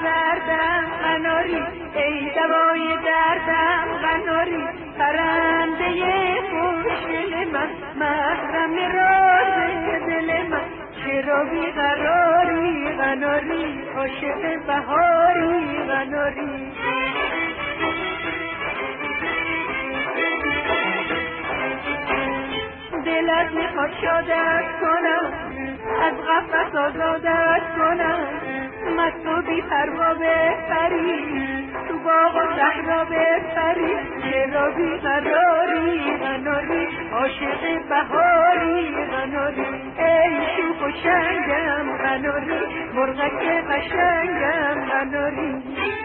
زردم قناری، ای دوای دردم قناری، پرنده خوشگل من، محرم راز دل من، چرا بیقراری قناری، عاشق بهاری قناری. دلت میخواد شادت کنم، از غفلت آزادت کنم، مست و بی پروا بپری، تو باغ و صحرا بپری، چرا بیقراری قناری، عاشق بهاری قناری، ای شوخ و شنگم قناری، مرغک قشنگم قناری.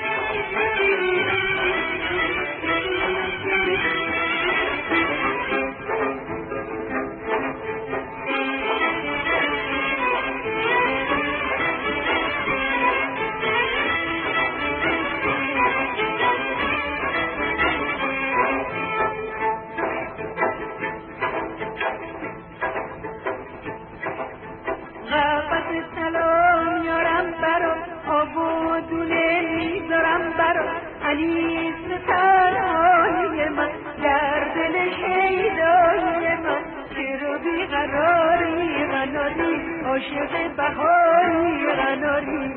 سلام یارم برا، آب و دونه میذارم برا، انیس تنهایی من، در دل شیدایی من، چرا بیقراری قناری، عاشق بهاری قناری.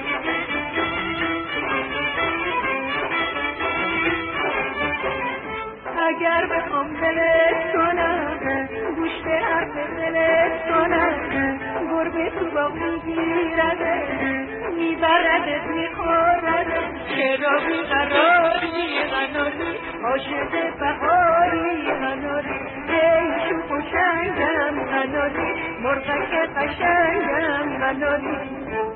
اگر بخوام دلت کنم، گوش به حرف دلت کنم، گربه تو باغ میگیرده، میبردت میخورده، چرا بیقراری قناری، عاشق بهاری قناری، ای شوخ و شنگم قناری، مرغک قشنگم قناری.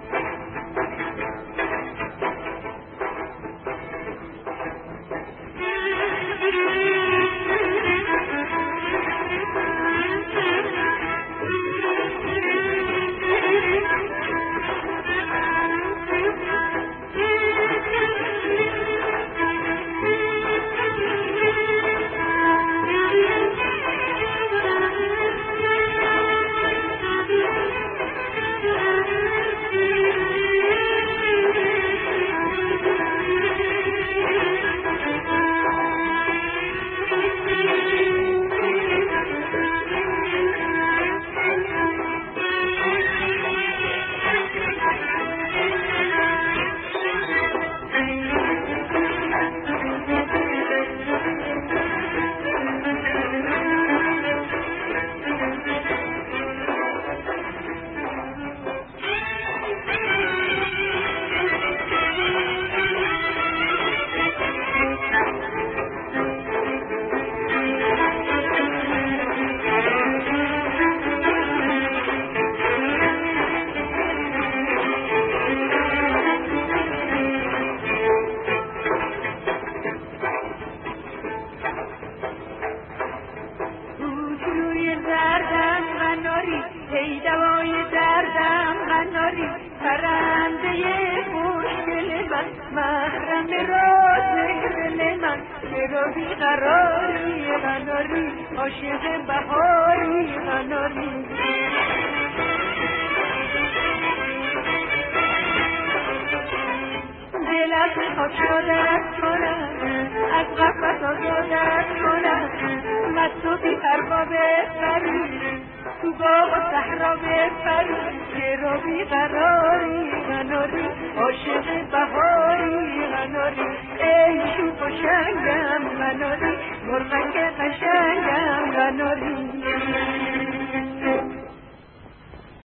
ای دوای دردم قناری، پرنده خوشگل من، محرم راز دل من، چرا بیقراری قناری، عاشق بهاری قناری. دلت میخواد شادت کنم، از غفلت آزادت کنم، مست و بی پروا بپری، تو باغ و صحرا بپری، چرا بیقراری قناری، عاشق بهاری قناری، ای شوخ و شنگم قناری، مرغک قشنگم قناری.